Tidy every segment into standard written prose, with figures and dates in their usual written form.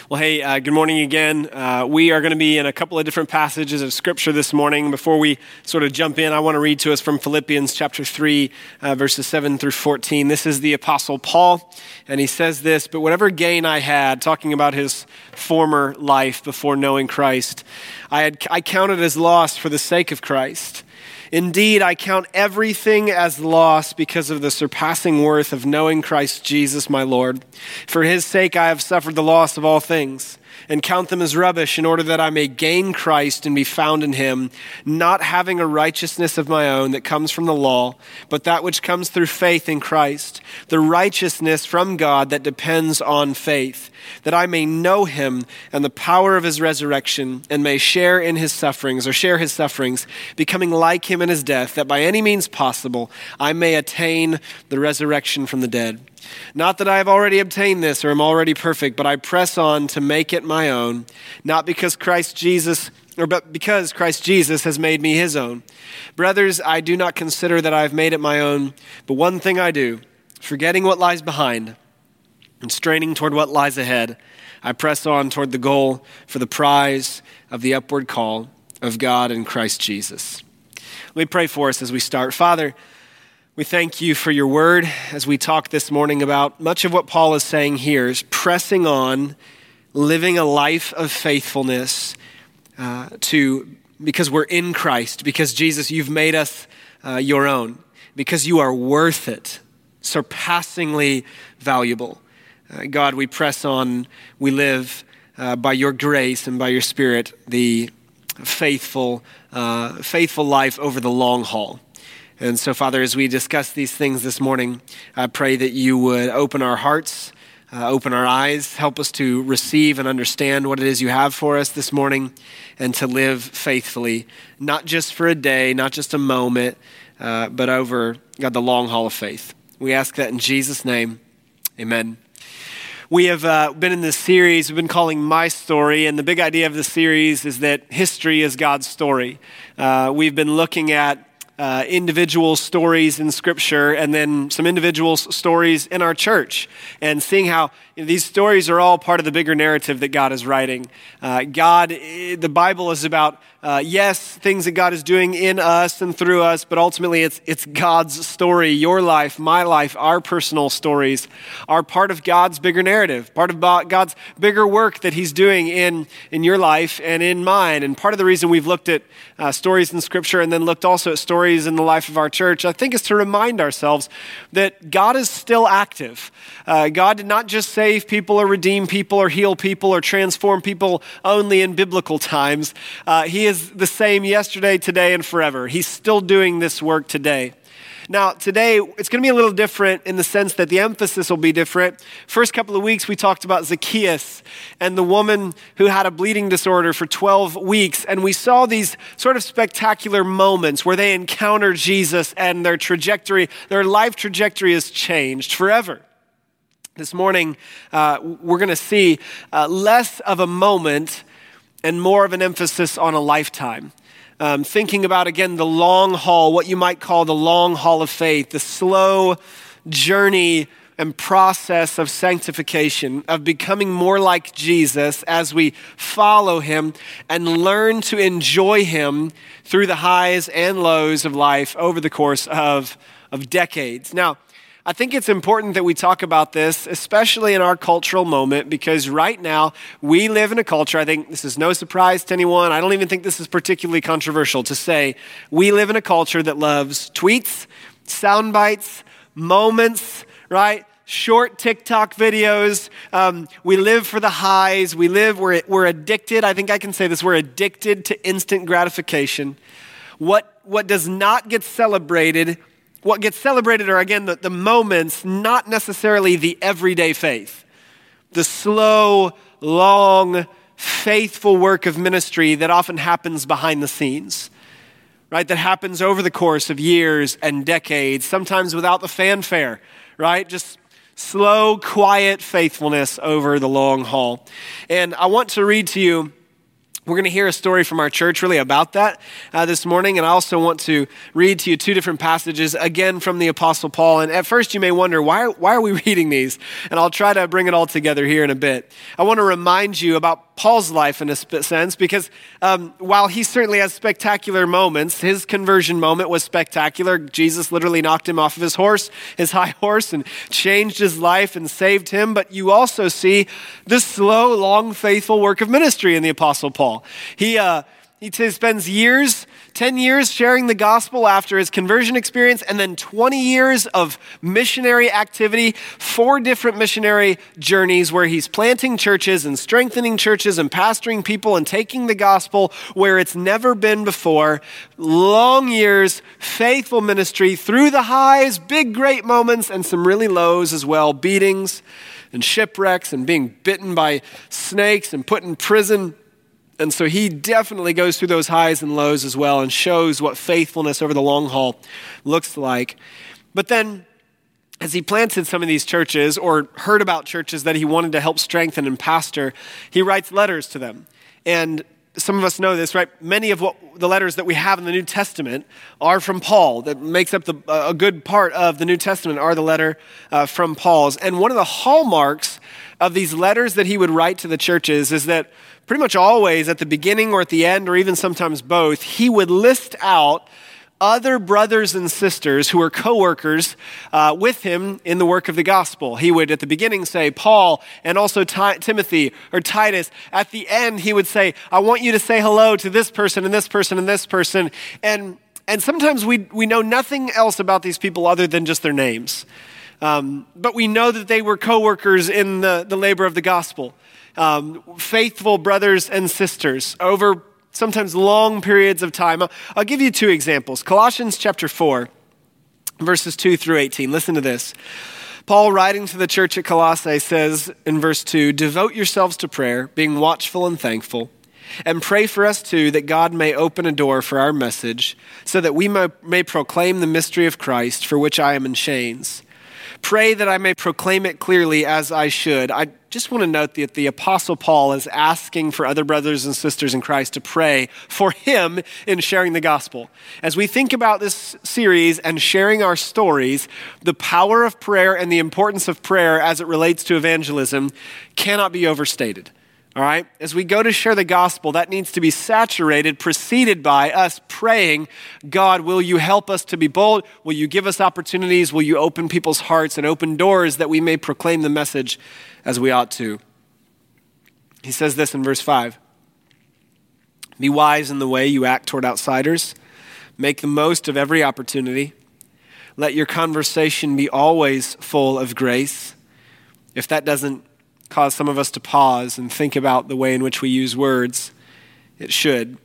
Well, hey, good morning again. We are going to be in a couple of different passages of Scripture this morning. Before we sort of jump in, I want to read to us from Philippians chapter 3, verses 7 through 14. This is the Apostle Paul, and he says this, "But whatever gain I had," talking about his former life before knowing Christ, I counted as loss for the sake of Christ. Indeed, I count everything as loss because of the surpassing worth of knowing Christ Jesus my Lord. For his sake I have suffered the loss of all things, and count them as rubbish in order that I may gain Christ and be found in him, not having a righteousness of my own that comes from the law, but that which comes through faith in Christ, the righteousness from God that depends on faith, that I may know him and the power of his resurrection and may share his sufferings, becoming like him in his death, that by any means possible I may attain the resurrection from the dead. Not that I have already obtained this or am already perfect, but I press on to make it my own, not because Christ Jesus, but because Christ Jesus has made me his own. Brothers, I do not consider that I have made it my own, but one thing I do, forgetting what lies behind and straining toward what lies ahead, I press on toward the goal for the prize of the upward call of God in Christ Jesus." Let me pray for us as we start. Father, we thank you for your word as we talk this morning about much of what Paul is saying here is pressing on, living a life of faithfulness because we're in Christ, because Jesus, you've made us your own, because you are worth it, surpassingly valuable. God, we press on, we live by your grace and by your Spirit, the faithful life over the long haul. And so, Father, as we discuss these things this morning, I pray that you would open our hearts, open our eyes, help us to receive and understand what it is you have for us this morning, and to live faithfully, not just for a day, not just a moment, but over, God, the long haul of faith. We ask that in Jesus' name, amen. We have been in this series we've been calling My Story, and the big idea of the series is that history is God's story. We've been looking at individual stories in Scripture and then some individual stories in our church and seeing how these stories are all part of the bigger narrative that God is writing. The Bible is about, yes, things that God is doing in us and through us, but ultimately it's God's story. Your life, my life, our personal stories are part of God's bigger narrative, part of God's bigger work that he's doing in your life and in mine. And part of the reason we've looked at stories in Scripture and then looked also at stories in the life of our church, I think, is to remind ourselves that God is still active. God did not just save people or redeem people or heal people or transform people only in biblical times. He is the same yesterday, today, and forever. He's still doing this work today. Now, today, it's going to be a little different in the sense that the emphasis will be different. First couple of weeks, we talked about Zacchaeus and the woman who had a bleeding disorder for 12 weeks. And we saw these sort of spectacular moments where they encounter Jesus and their life trajectory is changed forever. This morning, we're going to see less of a moment and more of an emphasis on a lifetime. Thinking about, again, the long haul, what you might call the long haul of faith, the slow journey and process of sanctification, of becoming more like Jesus as we follow him and learn to enjoy him through the highs and lows of life over the course of decades. Now, I think it's important that we talk about this, especially in our cultural moment, because right now we live in a culture, I think this is no surprise to anyone, I don't even think this is particularly controversial to say, we live in a culture that loves tweets, sound bites, moments, right? Short TikTok videos. We live for the highs. We're addicted. I think I can say this. We're addicted to instant gratification. What does not get celebrated, what gets celebrated are, again, the moments, not necessarily the everyday faith. The slow, long, faithful work of ministry that often happens behind the scenes, right? That happens over the course of years and decades, sometimes without the fanfare, right? Just slow, quiet faithfulness over the long haul. And I want to read to you We're going to hear a story from our church really about that this morning. And I also want to read to you two different passages, again from the Apostle Paul. And at first you may wonder, why are we reading these? And I'll try to bring it all together here in a bit. I want to remind you about Paul's life in a sense, because while he certainly has spectacular moments, his conversion moment was spectacular. Jesus literally knocked him off of his horse, his high horse, and changed his life and saved him. But you also see the slow, long, faithful work of ministry in the Apostle Paul. He spends 10 years sharing the gospel after his conversion experience, and then 20 years of missionary activity, 4 different missionary journeys where he's planting churches and strengthening churches and pastoring people and taking the gospel where it's never been before. Long years, faithful ministry through the highs, big, great moments, and some really lows as well, beatings and shipwrecks and being bitten by snakes and put in prison. And so he definitely goes through those highs and lows as well and shows what faithfulness over the long haul looks like. But then as he planted some of these churches or heard about churches that he wanted to help strengthen and pastor, he writes letters to them. And some of us know this, right? Many of the letters that we have in the New Testament are from Paul. That makes up a good part of the New Testament are the letter from Paul's. And one of the hallmarks of these letters that he would write to the churches is that pretty much always at the beginning or at the end, or even sometimes both, he would list out other brothers and sisters who were co-workers with him in the work of the gospel. He would at the beginning say Paul and also Timothy or Titus. At the end, he would say, I want you to say hello to this person and this person and this person. And sometimes we know nothing else about these people other than just their names. But we know that they were co-workers in the labor of the gospel. Faithful brothers and sisters over sometimes long periods of time. I'll give you 2 examples. Colossians chapter 4, verses 2 through 18. Listen to this. Paul, writing to the church at Colossae, says in verse 2, devote yourselves to prayer, being watchful and thankful, and pray for us too, that God may open a door for our message, so that we may proclaim the mystery of Christ, for which I am in chains. Pray that I may proclaim it clearly as I should. I just want to note that the Apostle Paul is asking for other brothers and sisters in Christ to pray for him in sharing the gospel. As we think about this series and sharing our stories, the power of prayer and the importance of prayer as it relates to evangelism cannot be overstated. All right? As we go to share the gospel, that needs to be saturated, preceded by us praying, God, will you help us to be bold? Will you give us opportunities? Will you open people's hearts and open doors that we may proclaim the message as we ought to? He says this in verse 5. Be wise in the way you act toward outsiders. Make the most of every opportunity. Let your conversation be always full of grace. If that doesn't cause some of us to pause and think about the way in which we use words, it should.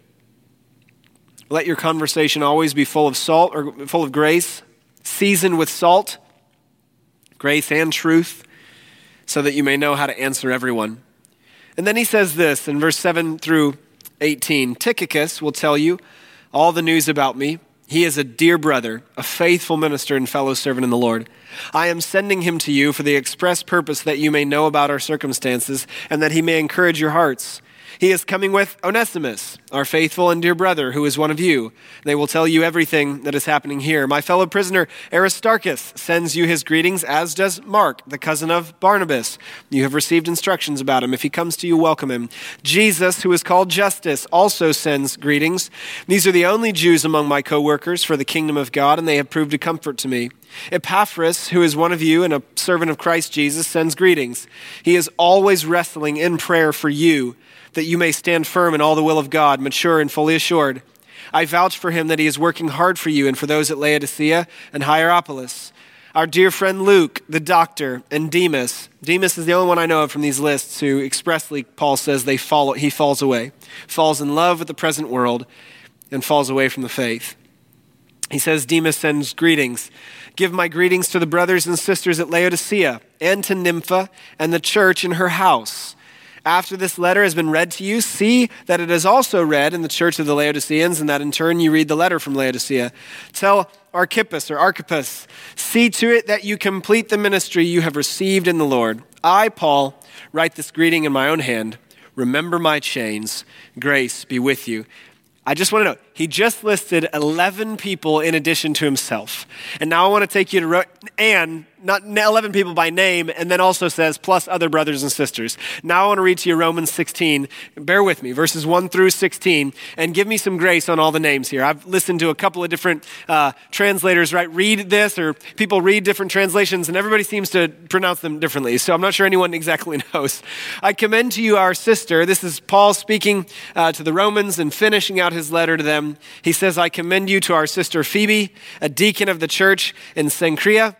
Let your conversation always be full of salt or full of grace, seasoned with salt, grace and truth, so that you may know how to answer everyone. And then he says this in verse 7 through 18, Tychicus will tell you all the news about me. He is a dear brother, a faithful minister and fellow servant in the Lord. I am sending him to you for the express purpose that you may know about our circumstances and that he may encourage your hearts. He is coming with Onesimus, our faithful and dear brother, who is one of you. They will tell you everything that is happening here. My fellow prisoner Aristarchus sends you his greetings, as does Mark, the cousin of Barnabas. You have received instructions about him. If he comes to you, welcome him. Jesus, who is called Justus, also sends greetings. These are the only Jews among my co-workers for the kingdom of God, and they have proved a comfort to me. Epaphras, who is one of you and a servant of Christ Jesus, sends greetings. He is always wrestling in prayer for you, that you may stand firm in all the will of God, mature and fully assured. I vouch for him that he is working hard for you and for those at Laodicea and Hierapolis. Our dear friend Luke, the doctor, and Demas. Demas is the only one I know of from these lists who expressly, Paul says, he falls away, falls in love with the present world, and falls away from the faith. He says, Demas sends greetings. Give my greetings to the brothers and sisters at Laodicea and to Nympha and the church in her house. After this letter has been read to you, see that it is also read in the church of the Laodiceans, and that in turn you read the letter from Laodicea. Tell Archippus, see to it that you complete the ministry you have received in the Lord. I, Paul, write this greeting in my own hand. remember my chains. Grace be with you. I just want to know, he just listed 11 people in addition to himself. And now I want to take you to, and not 11 people by name, and then also says, plus other brothers and sisters. Now I want to read to you Romans 16. Bear with me, verses 1 through 16, and give me some grace on all the names here. I've listened to a couple of different translators, right, read this, or people read different translations, and everybody seems to pronounce them differently. So I'm not sure anyone exactly knows. I commend to you our sister. This is Paul speaking to the Romans and finishing out his letter to them. He says, I commend you to our sister Phoebe, a deacon of the church in Cenchrea.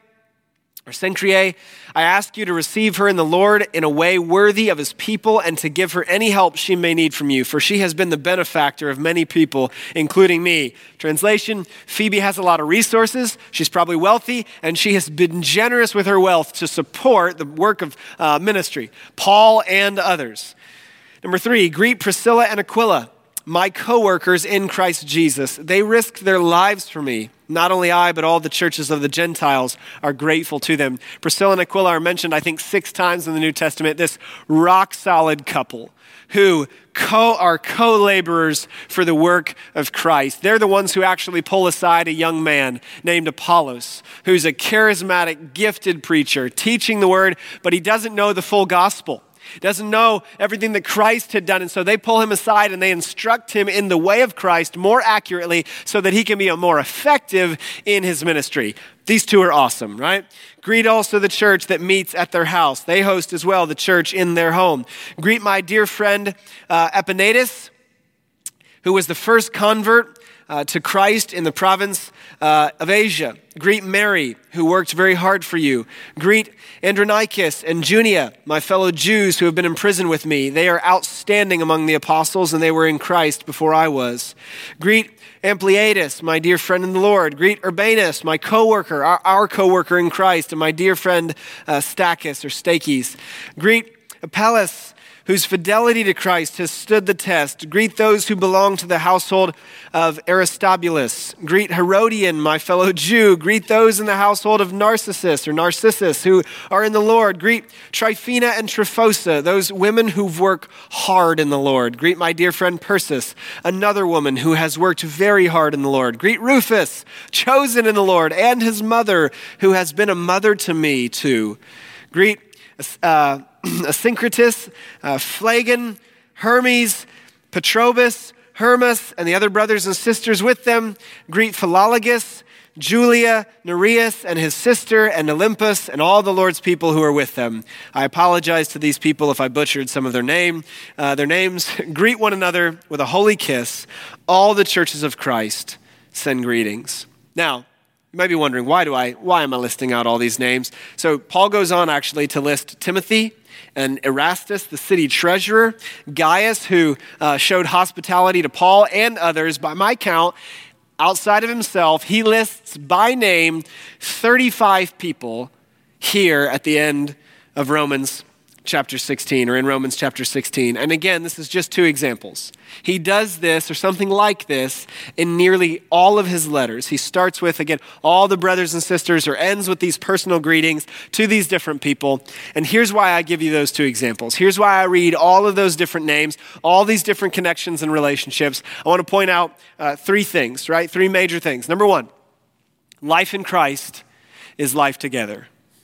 I ask you to receive her in the Lord in a way worthy of his people and to give her any help she may need from you, for she has been the benefactor of many people, including me. Translation, Phoebe has a lot of resources. She's probably wealthy, and she has been generous with her wealth to support the work of ministry, Paul and others. Number 3, greet Priscilla and Aquila, my co-workers in Christ Jesus. They risked their lives for me. Not only I, but all the churches of the Gentiles are grateful to them. Priscilla and Aquila are mentioned, I think, 6 times in the New Testament, this rock-solid couple who are co-laborers for the work of Christ. They're the ones who actually pull aside a young man named Apollos, who's a charismatic, gifted preacher, teaching the word, but he doesn't know the full gospel. Doesn't know everything that Christ had done. And so they pull him aside and they instruct him in the way of Christ more accurately so that he can be more effective in his ministry. These two are awesome, right? Greet also the church that meets at their house. They host as well the church in their home. Greet my dear friend Epaenetus, who was the first convert to Christ in the province of Asia. Greet Mary, who worked very hard for you. Greet Andronicus and Junia, my fellow Jews who have been in prison with me. They are outstanding among the apostles, and they were in Christ before I was. Greet Ampliatus, my dear friend in the Lord. Greet Urbanus, my co-worker, our co-worker in Christ, and my dear friend Stachys or Stakes. Greet Apelles, whose fidelity to Christ has stood the test. Greet those who belong to the household of Aristobulus. Greet Herodian, my fellow Jew. Greet those in the household of Narcissus, who are in the Lord. Greet Tryphena and Tryphosa, those women who work hard in the Lord. Greet my dear friend Persis, another woman who has worked very hard in the Lord. Greet Rufus, chosen in the Lord, and his mother, who has been a mother to me too. Greet Asyncritus, Phlegon, Hermes, Petrobus, Hermas, and the other brothers and sisters with them. Greet Philologus, Julia, Nereus, and his sister, and Olympus, and all the Lord's people who are with them. I apologize to these people if I butchered some of their names. Greet one another with a holy kiss. All the churches of Christ send greetings. Now, you might be wondering, why am I listing out all these names? So Paul goes on actually to list Timothy and Erastus, the city treasurer, Gaius, who showed hospitality to Paul and others. By my count, outside of himself, he lists by name 35 people here at the end of Romans chapter 16, or in Romans chapter 16. And again, this is just 2 examples. He does this, or something like this, in nearly all of his letters. He starts with, again, all the brothers and sisters, or ends with these personal greetings to these different people. And here's why I give you those 2 examples. Here's why I read all of those different names, all these different connections and relationships. I want to point out 3 things, right? 3 major things. Number 1, life in Christ is life together.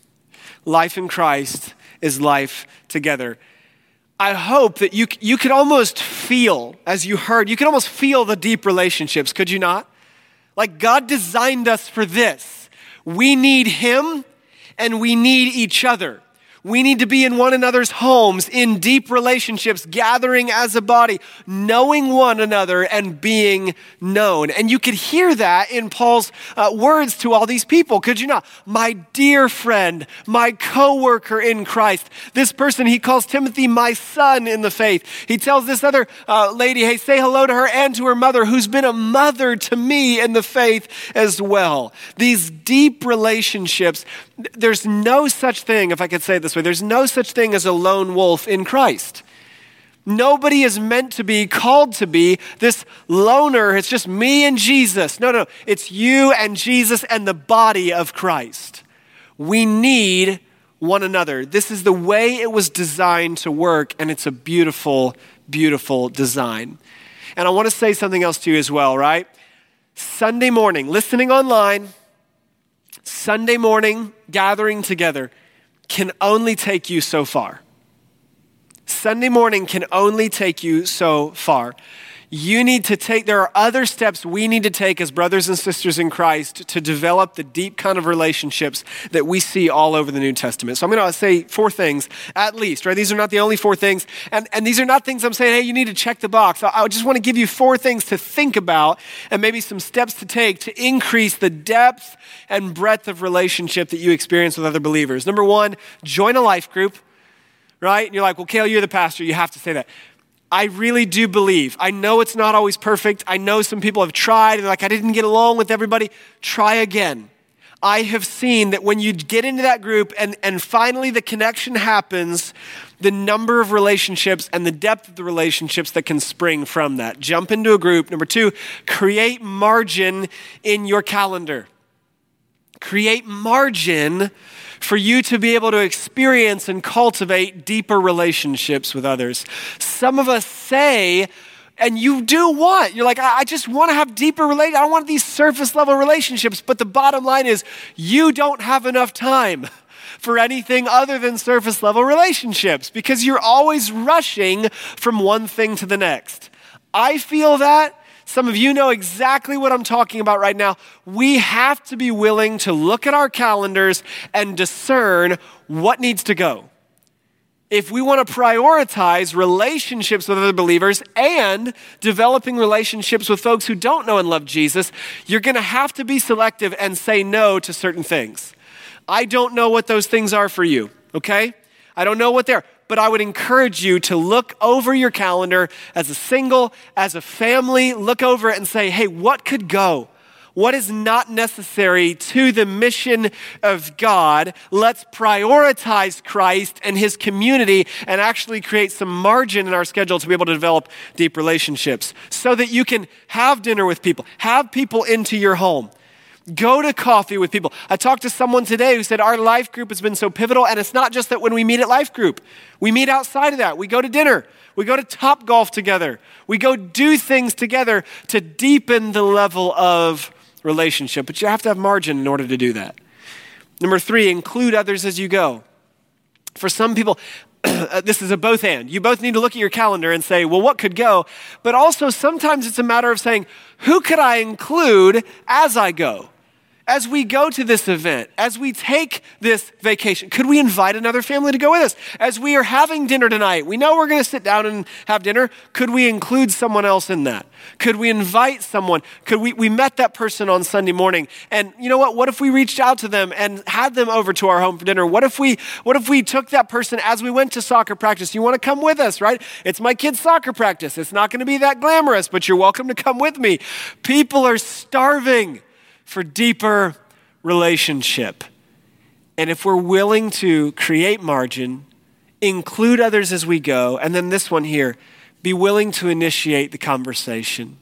Life in Christ is life together. I hope that you could almost feel, as you heard, you could almost feel the deep relationships, could you not? Like God designed us for this. We need him and we need each other. We need to be in one another's homes, in deep relationships, gathering as a body, knowing one another and being known. And you could hear that in Paul's words to all these people, could you not? My dear friend, my co-worker in Christ. This person, he calls Timothy my son in the faith. He tells this other lady, hey, say hello to her and to her mother, who's been a mother to me in the faith as well. These deep relationships, there's no such thing, if I could say it this way, there's no such thing as a lone wolf in Christ. Nobody is meant to be, called to be this loner. It's just me and Jesus. No. It's you and Jesus and the body of Christ. We need one another. This is the way it was designed to work, and it's a beautiful, beautiful design. And I want to say something else to you as well, right? Sunday morning, listening online, Sunday morning gathering together can only take you so far. Sunday morning can only take you so far. There are other steps we need to take as brothers and sisters in Christ to develop the deep kind of relationships that we see all over the New Testament. So I'm going to say 4 things at least, right? These are not the only 4 things. And these are not things I'm saying, hey, you need to check the box. I just want to give you 4 things to think about and maybe some steps to take to increase the depth and breadth of relationship that you experience with other believers. Number 1, join a life group, right? And you're like, well, Cale, you're the pastor. You have to say that. I really do believe. I know it's not always perfect. I know some people have tried and they're like, I didn't get along with everybody. Try again. I have seen that when you get into that group and finally the connection happens, the number of relationships and the depth of the relationships that can spring from that. Jump into a group. Number 2, create margin in your calendar. Create margin for you to be able to experience and cultivate deeper relationships with others. Some of us say, and you do want, you're like, I just want to have deeper relationships. I don't want these surface level relationships. But the bottom line is you don't have enough time for anything other than surface level relationships because you're always rushing from one thing to the next. I feel that. Some of you know exactly what I'm talking about right now. We have to be willing to look at our calendars and discern what needs to go. If we want to prioritize relationships with other believers and developing relationships with folks who don't know and love Jesus, you're going to have to be selective and say no to certain things. I don't know what those things are for you, okay? I don't know what they're. But I would encourage you to look over your calendar as a single, as a family, look over it and say, hey, what could go? What is not necessary to the mission of God? Let's prioritize Christ and his community and actually create some margin in our schedule to be able to develop deep relationships so that you can have dinner with people, have people into your home. Go to coffee with people. I talked to someone today who said our life group has been so pivotal, and it's not just that when we meet at life group. We meet outside of that. We go to dinner. We go to Topgolf together. We go do things together to deepen the level of relationship. But you have to have margin in order to do that. Number 3, include others as you go. For some people, this is a both and. You both need to look at your calendar and say, well, what could go? But also sometimes it's a matter of saying, who could I include as I go? As we go to this event, as we take this vacation, could we invite another family to go with us? As we are having dinner tonight, we know we're going to sit down and have dinner. Could we include someone else in that? Could we invite someone? Could we met that person on Sunday morning, and you know what? What if we reached out to them and had them over to our home for dinner? What if we took that person as we went to soccer practice? You want to come with us, right? It's my kid's soccer practice. It's not going to be that glamorous, but you're welcome to come with me. People are starving for deeper relationship. And if we're willing to create margin, include others as we go, and then this one here, be willing to initiate the conversation.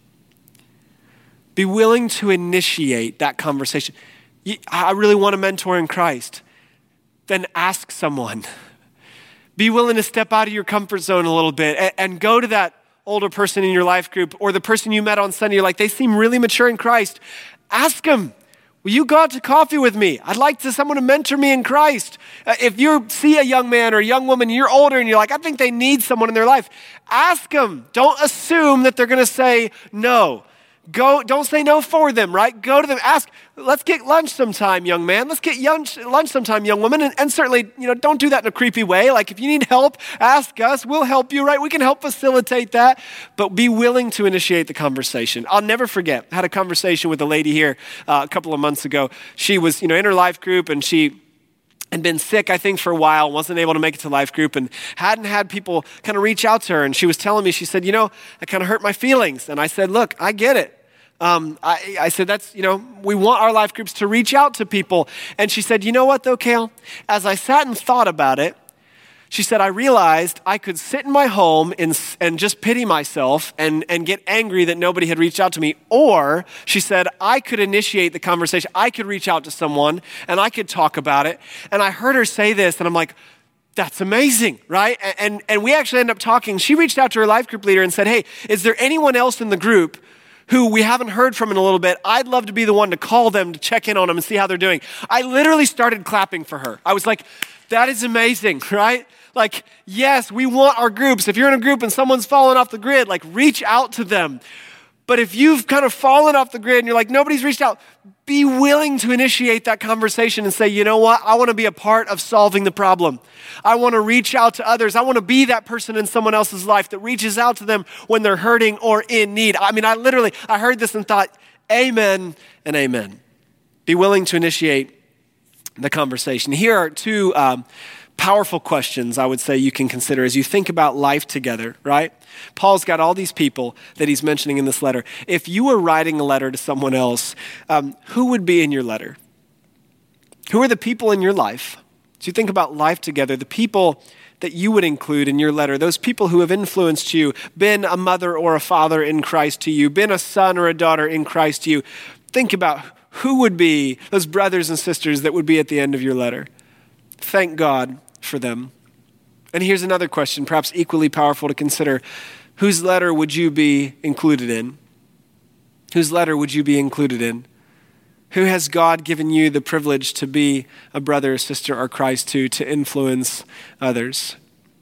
Be willing to initiate that conversation. I really want a mentor in Christ. Then ask someone. Be willing to step out of your comfort zone a little bit and go to that older person in your life group or the person you met on Sunday. You're like, they seem really mature in Christ. Ask them, will you go out to coffee with me? I'd like someone to mentor me in Christ. If you see a young man or a young woman, you're older and you're like, I think they need someone in their life. Ask them. Don't assume that they're going to say no. Don't say no for them, right? Go to them. Ask, let's get lunch sometime, young man. Let's get lunch sometime, young woman. And certainly, don't do that in a creepy way. Like if you need help, ask us. We'll help you, right? We can help facilitate that. But be willing to initiate the conversation. I'll never forget. I had a conversation with a lady here a couple of months ago. She was, in her life group, and she had been sick, I think, for a while, wasn't able to make it to life group, and hadn't had people kind of reach out to her. And she was telling me, she said, that kind of hurt my feelings. And I said, look, I get it. I said, that's, we want our life groups to reach out to people. And she said, you know what though, Cale? As I sat and thought about it, She said, I realized I could sit in my home and just pity myself and get angry that nobody had reached out to me. Or, she said, I could initiate the conversation. I could reach out to someone and I could talk about it. And I heard her say this and I'm like, that's amazing, right? And we actually ended up talking. She reached out to her life group leader and said, hey, is there anyone else in the group who we haven't heard from in a little bit? I'd love to be the one to call them to check in on them and see how they're doing. I literally started clapping for her. I was like, that is amazing, right? Like, yes, we want our groups. If you're in a group and someone's fallen off the grid, like reach out to them. But if you've kind of fallen off the grid and you're like, nobody's reached out, be willing to initiate that conversation and say, you know what? I want to be a part of solving the problem. I want to reach out to others. I want to be that person in someone else's life that reaches out to them when they're hurting or in need. I mean, I heard this and thought, amen and amen. Be willing to initiate the conversation. Here are two powerful questions I would say you can consider as you think about life together, right? Paul's got all these people that he's mentioning in this letter. If you were writing a letter to someone else, who would be in your letter? Who are the people in your life? So you think about life together, the people that you would include in your letter, those people who have influenced you, been a mother or a father in Christ to you, been a son or a daughter in Christ to you. Think about who would be those brothers and sisters that would be at the end of your letter. Thank God for them. And here's another question, perhaps equally powerful to consider. Whose letter would you be included in? Whose letter would you be included in? Who has God given you the privilege to be a brother or sister or Christ to influence others?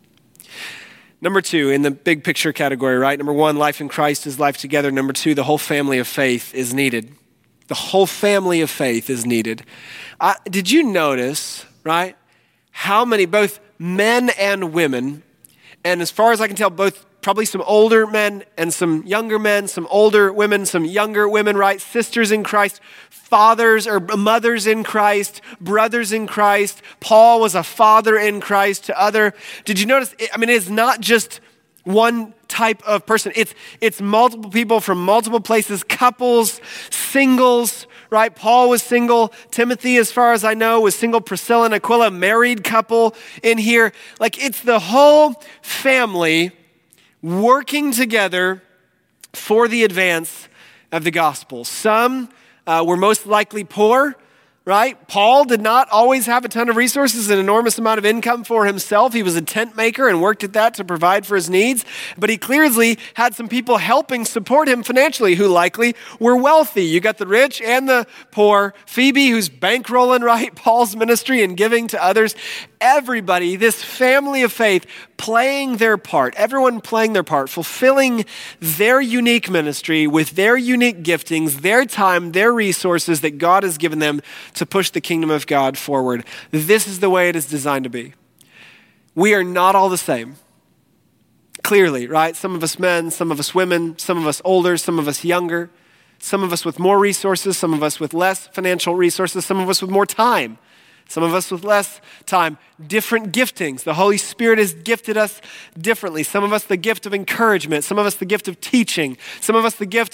Number two, in the big picture category, right? Number one, life in Christ is life together. Number two, the whole family of faith is needed. The whole family of faith is needed. Did you notice, right, how many, both men and women, and as far as I can tell, both probably some older men and some younger men, some older women, some younger women, right? Sisters in Christ, fathers or mothers in Christ, brothers in Christ. Paul was a father in Christ to other. Did you notice? It's not just one type of person. It's multiple people from multiple places, couples, singles, right? Paul was single. Timothy, as far as I know, was single. Priscilla and Aquila, married couple in here. Like, it's the whole family working together for the advance of the gospel. Some were most likely poor, right? Paul did not always have a ton of resources, an enormous amount of income for himself. He was a tent maker and worked at that to provide for his needs. But he clearly had some people helping support him financially who likely were wealthy. You got the rich and the poor. Phoebe, who's bankrolling, right, Paul's ministry and giving to others. Everybody, this family of faith, playing their part, everyone playing their part, fulfilling their unique ministry with their unique giftings, their time, their resources that God has given them to push the kingdom of God forward. This is the way it is designed to be. We are not all the same. Clearly, right? Some of us men, some of us women, some of us older, some of us younger, some of us with more resources, some of us with less financial resources, some of us with more time. Some of us with less time, different giftings. The Holy Spirit has gifted us differently. Some of us the gift of encouragement. Some of us the gift of teaching. Some of us the gift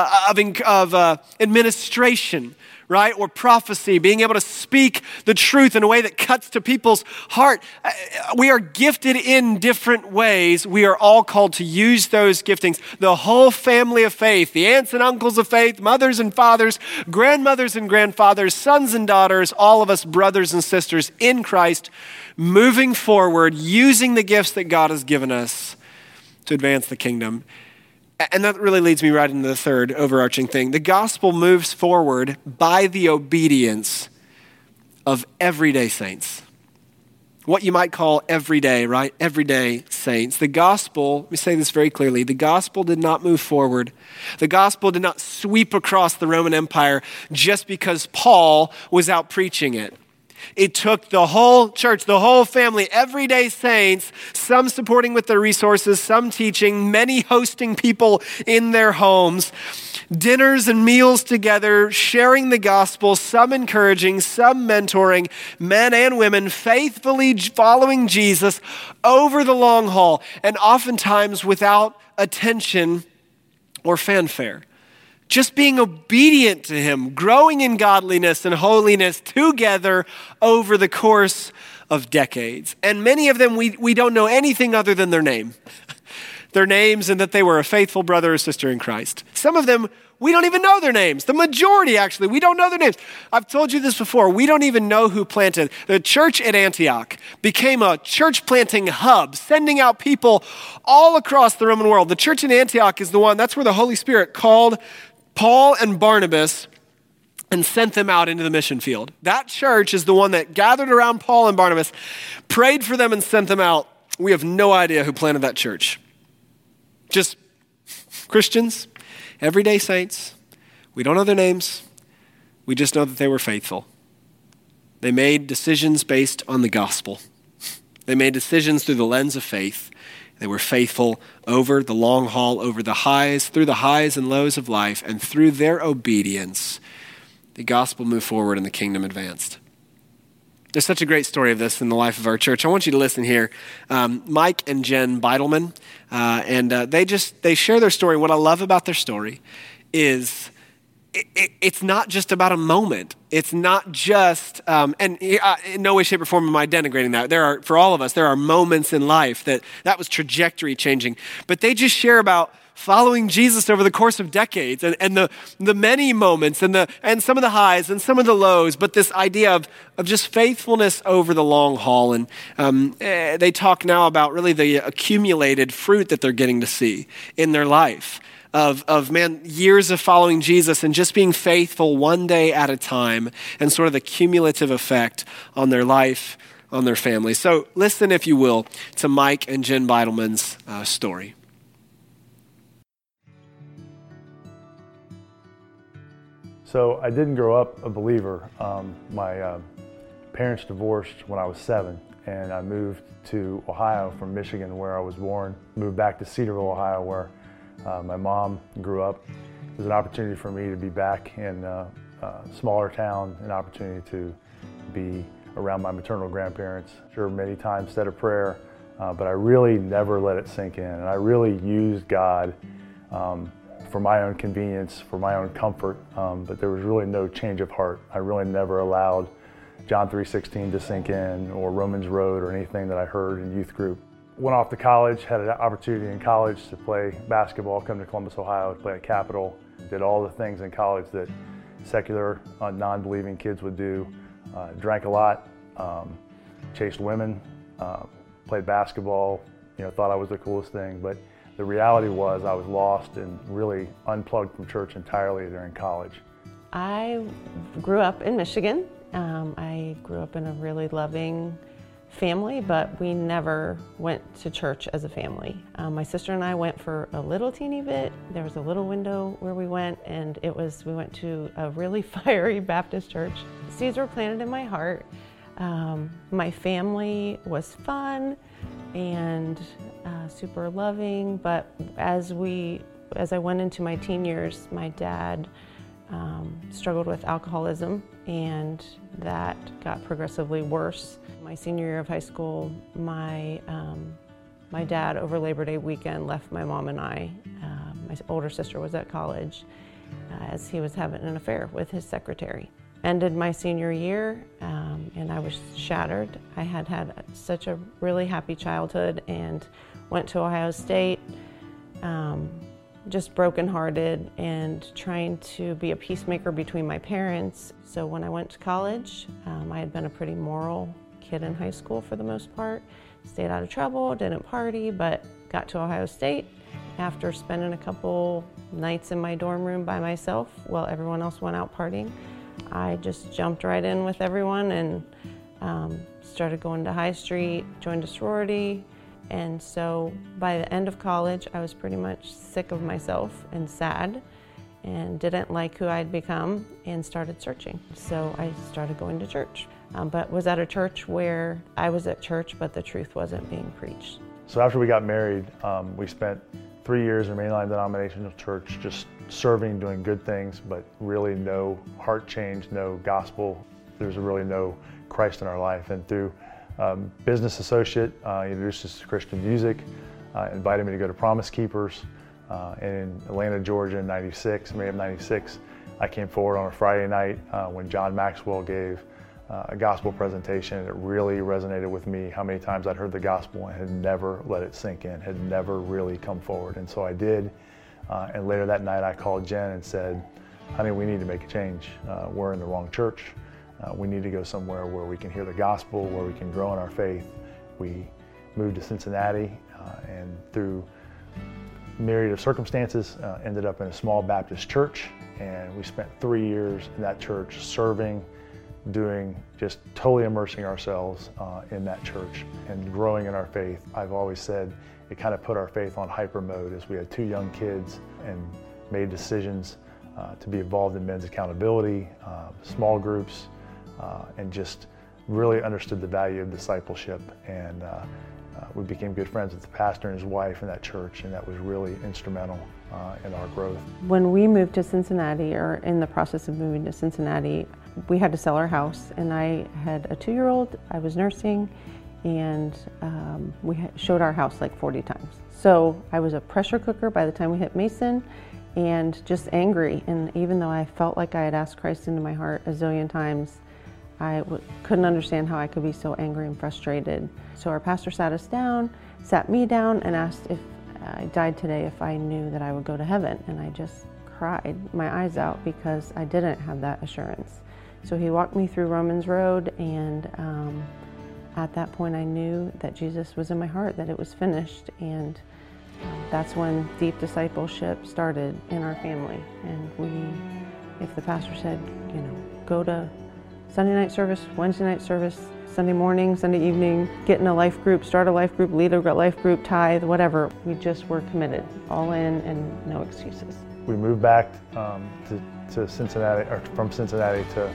of administration, right? Or prophecy, being able to speak the truth in a way that cuts to people's heart. We are gifted in different ways. We are all called to use those giftings. The whole family of faith, the aunts and uncles of faith, mothers and fathers, grandmothers and grandfathers, sons and daughters, all of us brothers and sisters in Christ, moving forward, using the gifts that God has given us to advance the kingdom. And that really leads me right into the third overarching thing. The gospel moves forward by the obedience of everyday saints. What you might call everyday, right? Everyday saints. The gospel, let me say this very clearly, the gospel did not move forward. The gospel did not sweep across the Roman Empire just because Paul was out preaching it. It took the whole church, the whole family, everyday saints, some supporting with their resources, some teaching, many hosting people in their homes, dinners and meals together, sharing the gospel, some encouraging, some mentoring, men and women faithfully following Jesus over the long haul, and oftentimes without attention or fanfare. just being obedient to him, growing in godliness and holiness together over the course of decades. And many of them, we don't know anything other than their name. Their names and that they were a faithful brother or sister in Christ. Some of them, we don't even know their names. The majority, actually, we don't know their names. I've told you this before. We don't even know who planted. The church at Antioch became a church planting hub, sending out people all across the Roman world. The church in Antioch is the one, that's where the Holy Spirit called Paul and Barnabas and sent them out into the mission field. That church is the one that gathered around Paul and Barnabas, prayed for them and sent them out. We have no idea who planted that church. Just Christians, everyday saints. We don't know their names. We just know that they were faithful. They made decisions based on the gospel. They made decisions through the lens of faith. They were faithful over the long haul, over the highs, through the highs and lows of life, and through their obedience, the gospel moved forward and the kingdom advanced. There's such a great story of this in the life of our church. I want you to listen here. Mike and Jen Beidelman, they share their story. What I love about their story is it's not just about a moment. It's not just, in no way, shape, or form am I denigrating that. For all of us, there are moments in life that was trajectory changing. But they just share about following Jesus over the course of decades and the many moments and some of the highs and some of the lows, but this idea of just faithfulness over the long haul. And they talk now about really the accumulated fruit that they're getting to see in their life of years of following Jesus and just being faithful one day at a time and sort of the cumulative effect on their life, on their family. So listen, if you will, to Mike and Jen Beidelman's story. So I didn't grow up a believer. My parents divorced when I was 7, and I moved to Ohio from Michigan, where I was born. Moved back to Cedarville, Ohio, where my mom grew up. It was an opportunity for me to be back in a smaller town, an opportunity to be around my maternal grandparents. Sure, many times said a prayer, but I really never let it sink in. And I really used God for my own convenience, for my own comfort, but there was really no change of heart. I really never allowed John 3:16 to sink in, or Romans Road, or anything that I heard in youth group. Went off to college, had an opportunity in college to play basketball, come to Columbus, Ohio, to play at Capital. Did all the things in college that secular, non-believing kids would do. Drank a lot, chased women, played basketball, thought I was the coolest thing, but the reality was I was lost and really unplugged from church entirely during college. I grew up in Michigan. I grew up in a really loving family, but we never went to church as a family. My sister and I went for a little teeny bit. There was a little window where we went, and we went to a really fiery Baptist church. Seeds were planted in my heart. My family was fun and super loving, but as I went into my teen years, my dad struggled with alcoholism, and that got progressively worse. My senior year of high school, my dad over Labor Day weekend left my mom and I. My older sister was at college as he was having an affair with his secretary. Ended my senior year, and I was shattered. I had such a really happy childhood and went to Ohio State, just brokenhearted and trying to be a peacemaker between my parents. So when I went to college, I had been a pretty moral kid in high school for the most part. Stayed out of trouble, didn't party, but got to Ohio State. After spending a couple nights in my dorm room by myself while everyone else went out partying, I just jumped right in with everyone and started going to High Street, joined a sorority. And so by the end of college, I was pretty much sick of myself and sad and didn't like who I'd become and started searching. So I started going to church, but was at a church where I was at church, but the truth wasn't being preached. So after we got married, we spent 3 years in a mainline denominational church, just serving, doing good things, but really no heart change, no gospel. There's really no Christ in our life. And through business associate, he introduced us to Christian music, invited me to go to Promise Keepers, And in Atlanta, Georgia in '96, May of '96, I came forward on a Friday night when John Maxwell gave a gospel presentation, and it really resonated with me how many times I'd heard the gospel and had never let it sink in, had never really come forward. And so I did. And later that night I called Jen and said, honey, we need to make a change. We're in the wrong church. We need to go somewhere where we can hear the gospel, where we can grow in our faith. We moved to Cincinnati and through myriad of circumstances ended up in a small Baptist church, and we spent 3 years in that church serving, doing, just totally immersing ourselves in that church and growing in our faith. I've always said it kind of put our faith on hyper mode as we had 2 young kids and made decisions to be involved in men's accountability, small groups, and just really understood the value of discipleship. And we became good friends with the pastor and his wife in that church, and that was really instrumental in our growth. When we moved to Cincinnati, or in the process of moving to Cincinnati, we had to sell our house, and I had a 2-year-old, I was nursing, and we showed our house like 40 times. So I was a pressure cooker by the time we hit Mason, and just angry. And even though I felt like I had asked Christ into my heart a zillion times, I couldn't understand how I could be so angry and frustrated. So our pastor sat us down, sat me down, and asked if I died today, if I knew that I would go to heaven. And I just cried my eyes out because I didn't have that assurance. So he walked me through Romans Road, and at that point I knew that Jesus was in my heart, that it was finished. And that's when deep discipleship started in our family. And if the pastor said, go to Sunday night service, Wednesday night service, Sunday morning, Sunday evening, get in a life group, start a life group, lead a life group, tithe, whatever. We just were committed, all in and no excuses. We moved back to Cincinnati, or from Cincinnati to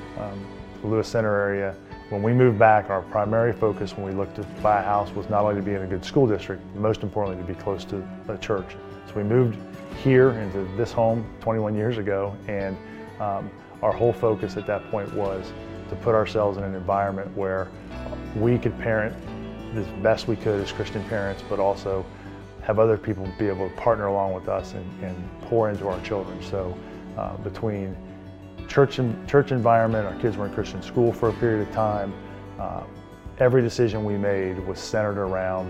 the Lewis Center area. When we moved back, our primary focus when we looked to buy a house was not only to be in a good school district, but most importantly to be close to a church. So we moved here into this home 21 years ago, and our whole focus at that point was to put ourselves in an environment where we could parent as best we could as Christian parents, but also have other people be able to partner along with us and pour into our children. So between church environment, our kids were in Christian school for a period of time, every decision we made was centered around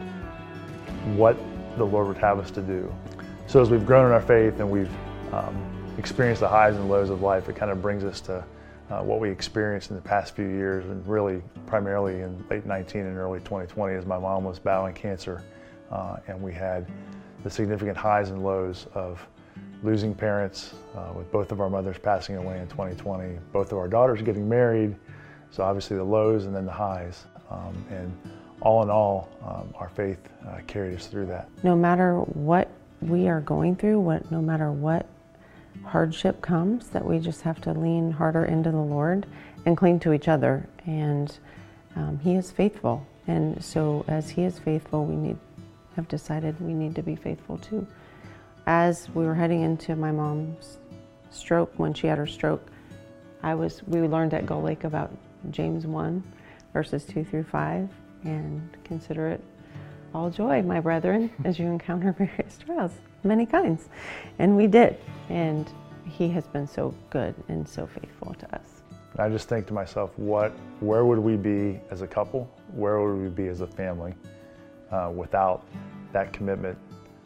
what the Lord would have us to do. So as we've grown in our faith and we've experienced the highs and lows of life, it kind of brings us to what we experienced in the past few years, and really primarily in late 19 and early 2020 as my mom was battling cancer, and we had the significant highs and lows of losing parents, with both of our mothers passing away in 2020, both of our daughters getting married, so obviously the lows and then the highs. And all in all, our faith carried us through that. No matter what we are going through, no matter what hardship comes, that we just have to lean harder into the Lord and cling to each other. And He is faithful. And so as He is faithful, we have decided we need to be faithful too. As we were heading into my mom's stroke, when she had her stroke, we learned at Gull Lake about James 1, verses 2 through 5, and consider it all joy, my brethren, as you encounter various trials, many kinds. And we did. And He has been so good and so faithful to us. I just think to myself, where would we be as a couple? Where would we be as a family without that commitment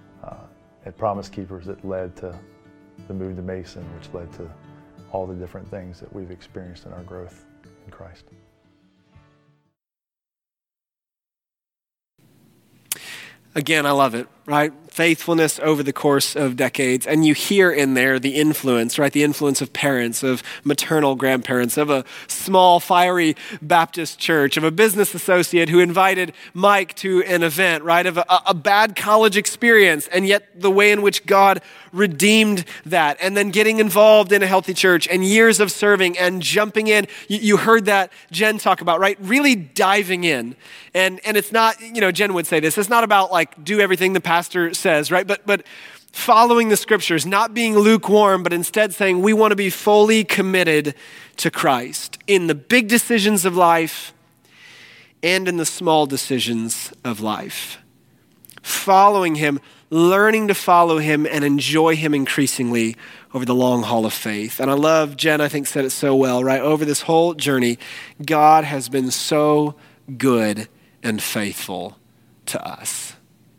at Promise Keepers that led to the move to Mason, which led to all the different things that we've experienced in our growth in Christ. Again, I love it, right? Faithfulness over the course of decades. And you hear in there the influence, right? The influence of parents, of maternal grandparents, of a small, fiery Baptist church, of a business associate who invited Mike to an event, right? Of a bad college experience, and yet the way in which God redeemed that. And then getting involved in a healthy church and years of serving and jumping in. You heard that Jen talk about, right? Really diving in. And it's not, Jen would say this, it's not about like do everything the pastor says, right? But following the scriptures, not being lukewarm, but instead saying we want to be fully committed to Christ in the big decisions of life and in the small decisions of life. following him, learning to follow him and enjoy him increasingly over the long haul of faith. And I love, Jen, I think, said it so well, right? Over this whole journey, God has been so good and faithful to us.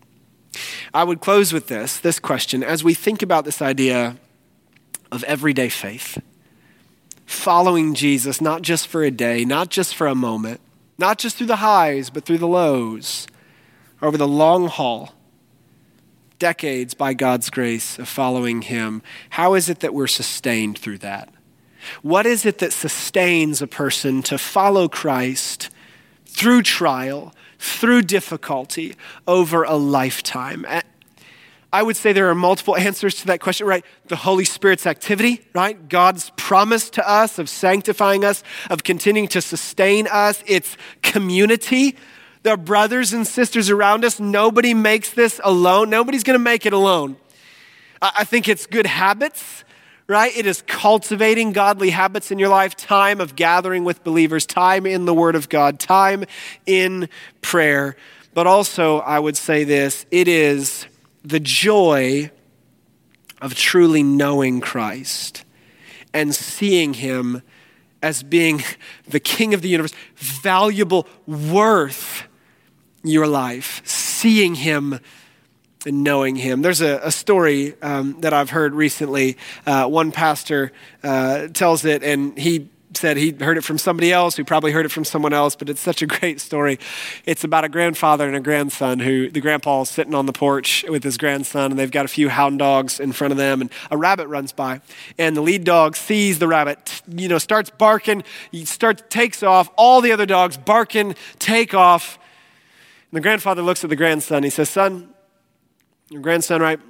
I would close with this question. As we think about this idea of everyday faith, following Jesus, not just for a day, not just for a moment, not just through the highs, but through the lows, over the long haul, decades by God's grace of following him, how is it that we're sustained through that? What is it that sustains a person to follow Christ through trial, through difficulty, over a lifetime? I would say there are multiple answers to that question, right? The Holy Spirit's activity, right? God's promise to us of sanctifying us, of continuing to sustain us. It's community. There are brothers and sisters around us. Nobody makes this alone. Nobody's going to make it alone. I think it's good habits, right? It is cultivating godly habits in your life, time of gathering with believers, time in the Word of God, time in prayer. But also, I would say this, it is the joy of truly knowing Christ and seeing him as being the King of the universe, valuable, worth your life, seeing him and knowing him. There's a story that I've heard recently. One pastor tells it, and he said he heard it from somebody else who probably heard it from someone else, but it's such a great story. It's about a grandfather and a grandson who the grandpa's sitting on the porch with his grandson, and they've got a few hound dogs in front of them, and a rabbit runs by, and the lead dog sees the rabbit, starts barking, takes off, all the other dogs barking, take off. And the grandfather looks at the grandson, he says, "Son, your grandson, right?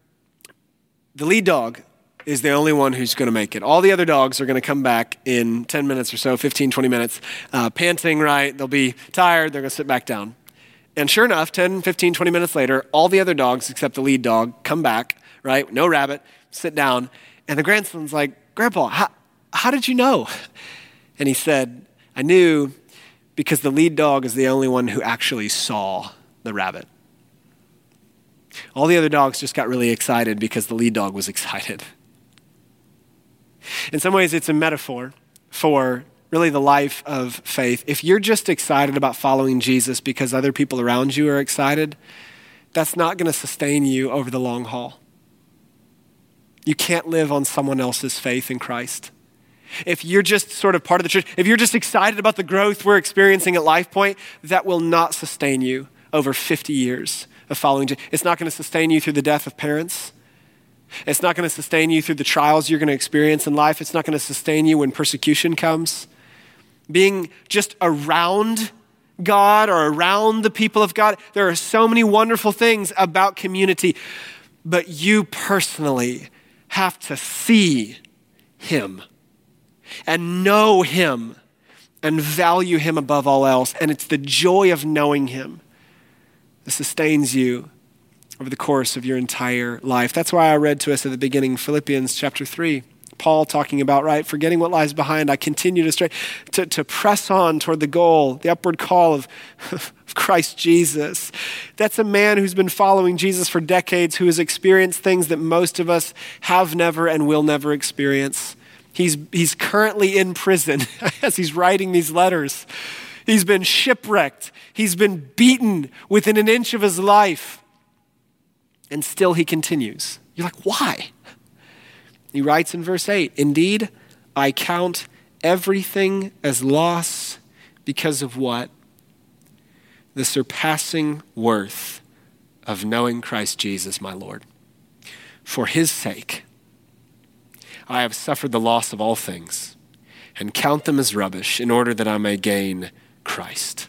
The lead dog is the only one who's going to make it. All the other dogs are going to come back in 10 minutes or so, 15, 20 minutes, panting, right? They'll be tired. They're going to sit back down." And sure enough, 10, 15, 20 minutes later, all the other dogs except the lead dog come back, right? No rabbit, sit down. And the grandson's like, "Grandpa, how did you know?" And he said, "I knew because the lead dog is the only one who actually saw the rabbit. All the other dogs just got really excited because the lead dog was excited." In some ways, it's a metaphor for really the life of faith. If you're just excited about following Jesus because other people around you are excited, that's not going to sustain you over the long haul. You can't live on someone else's faith in Christ. If you're just sort of part of the church, if you're just excited about the growth we're experiencing at LifePoint, that will not sustain you over 50 years of following Jesus. It's not going to sustain you through the death of parents. It's not going to sustain you through the trials you're going to experience in life. It's not going to sustain you when persecution comes. Being just around God or around the people of God, there are so many wonderful things about community, but you personally have to see him and know him and value him above all else. And it's the joy of knowing him that sustains you over the course of your entire life. That's why I read to us at the beginning, Philippians chapter 3. Paul talking about, right, forgetting what lies behind, I continue to press on toward the goal, the upward call of Christ Jesus. That's a man who's been following Jesus for decades, who has experienced things that most of us have never and will never experience. He's currently in prison as he's writing these letters. He's been shipwrecked. He's been beaten within an inch of his life. And still he continues. You're like, why? He writes in verse 8, "Indeed, I count everything as loss because of what? The surpassing worth of knowing Christ Jesus, my Lord. For his sake, I have suffered the loss of all things and count them as rubbish in order that I may gain Christ."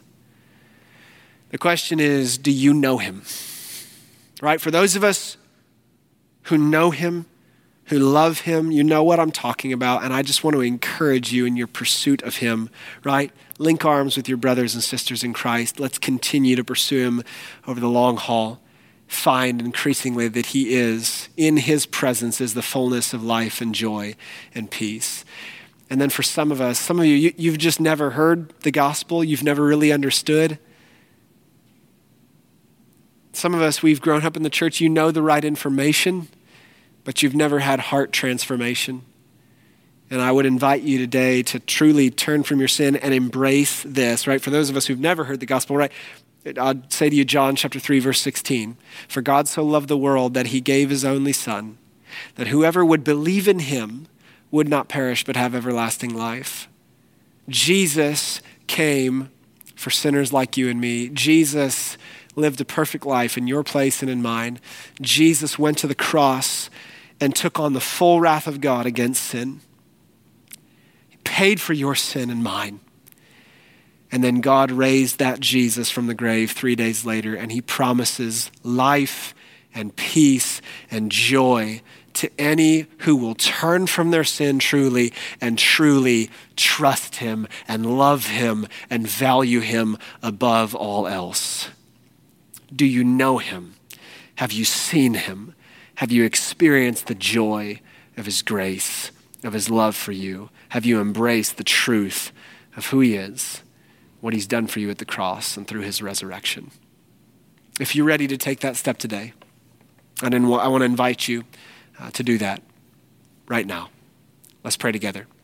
The question is, do you know him? Right? For those of us who know him, who love him, you know what I'm talking about. And I just want to encourage you in your pursuit of him, right? Link arms with your brothers and sisters in Christ. Let's continue to pursue him over the long haul. Find increasingly that he is, in his presence is the fullness of life and joy and peace. And then for some of us, some of you've just never heard the gospel. You've never really understood. Some of us, we've grown up in the church, you know the right information, but you've never had heart transformation. And I would invite you today to truly turn from your sin and embrace this, right? For those of us who've never heard the gospel, right? I'd say to you, John chapter 3, verse 16, for God so loved the world that he gave his only son, that whoever would believe in him would not perish but have everlasting life. Jesus came for sinners like you and me. Jesus lived a perfect life in your place and in mine. Jesus went to the cross and took on the full wrath of God against sin. He paid for your sin and mine. And then God raised that Jesus from the grave 3 days later, and he promises life and peace and joy to any who will turn from their sin truly and truly trust him and love him and value him above all else. Do you know him? Have you seen him? Have you experienced the joy of his grace, of his love for you? Have you embraced the truth of who he is, what he's done for you at the cross and through his resurrection? If you're ready to take that step today, and I want to invite you to do that right now. Let's pray together.